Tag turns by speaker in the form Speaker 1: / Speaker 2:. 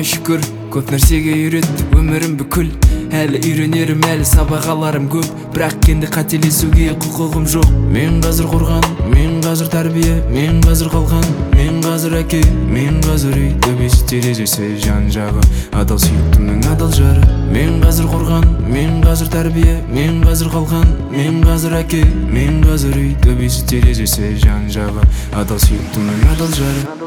Speaker 1: Аллахыма шүкір, көп нәрсеге үйретті өмірім бүкіл. Әлі үйренерім, әлі сабақ аларым көп, бірақ енді қателесуге құқығым жоқ. Мен қазір қорған, мен қазір тәрбие, мен қазір қалған, мен қазір әке, мен қазір үй, төбесі терезесі жан жағы, адал сүйіктімнің адал жары. Мен қазір қорған, мен қазір тәрбие, мен қазір қалған, мен қазір әке, мен қазір үй, төбесі терезесі жан жағы, адал сүйіктімнің адал жары.